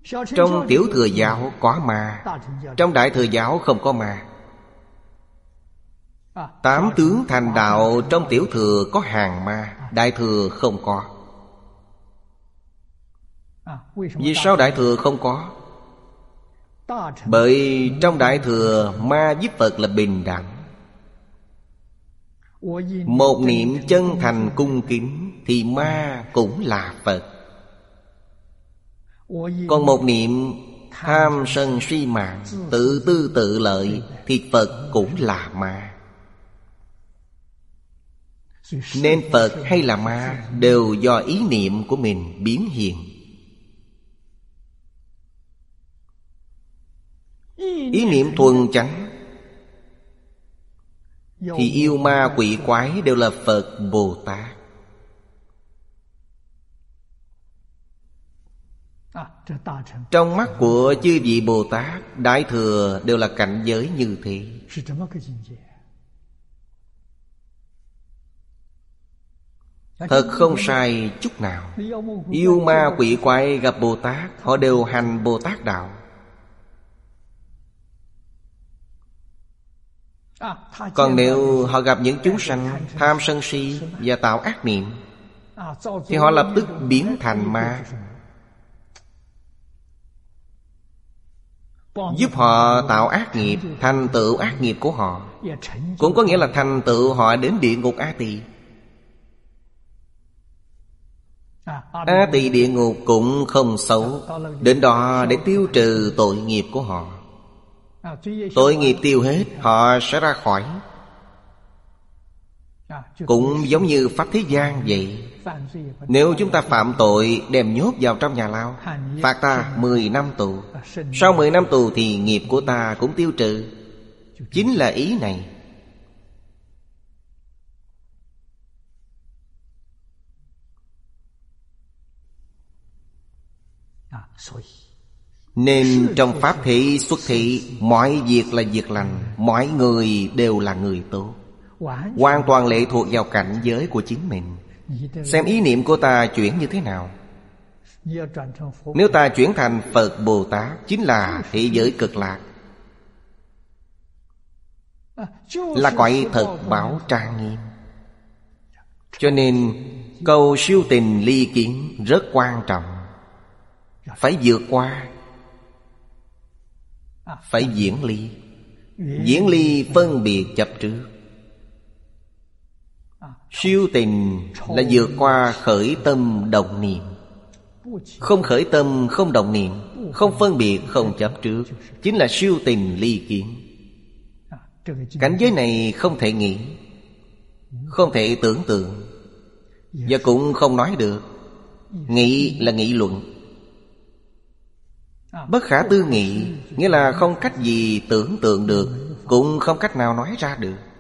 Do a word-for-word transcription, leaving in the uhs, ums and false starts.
Trong Tiểu Thừa giáo có ma, trong Đại Thừa giáo không có ma. Tám tướng thành đạo trong Tiểu Thừa có hàng ma, Đại Thừa không có. Vì sao Đại Thừa không có? Bởi trong Đại Thừa ma với Phật là bình đẳng. Một niệm chân thành cung kính thì ma cũng là Phật. Còn một niệm tham sân si mạng, tự tư tự lợi thì Phật cũng là ma. Nên Phật hay là ma đều do ý niệm của mình biến hiện. Ý niệm thuần chánh thì yêu ma quỷ quái đều là Phật Bồ Tát. Trong mắt của chư vị Bồ Tát, Đại Thừa đều là cảnh giới như thế. Thật không sai chút nào. Yêu ma quỷ quái gặp Bồ Tát, họ đều hành Bồ Tát đạo. Còn nếu họ gặp những chúng sanh tham sân si và tạo ác niệm thì họ lập tức biến thành ma, giúp họ tạo ác nghiệp, thành tựu ác nghiệp của họ. Cũng có nghĩa là thành tựu họ đến địa ngục A Tỳ. A Tỳ địa ngục cũng không xấu, đến đó để tiêu trừ tội nghiệp của họ. Tội nghiệp tiêu hết, họ sẽ ra khỏi. Cũng giống như Pháp thế gian vậy. Nếu chúng ta phạm tội, đem nhốt vào trong nhà lao, phạt ta mười năm tù. Sau mười năm tù thì nghiệp của ta cũng tiêu trừ. Chính là ý này. Nên trong Pháp thị xuất thị, mọi việc là việc lành, mọi người đều là người tốt. Hoàn toàn lệ thuộc vào cảnh giới của chính mình. Xem ý niệm của ta chuyển như thế nào. Nếu ta chuyển thành Phật Bồ Tát, chính là thế giới cực lạc, là cõi thật bảo trang nghiêm. Cho nên câu siêu tình ly kiến rất quan trọng. Phải vượt qua, phải diễn ly. Diễn ly phân biệt chấp trước. Siêu tình là vượt qua khởi tâm động niệm. Không khởi tâm, không động niệm, không phân biệt, không chấp trước, chính là siêu tình ly kiến. Cảnh giới này không thể nghĩ, không thể tưởng tượng, và cũng không nói được. Nghĩ là nghị luận. Bất khả tư nghị nghĩa là không cách gì tưởng tượng được, cũng không cách nào nói ra được.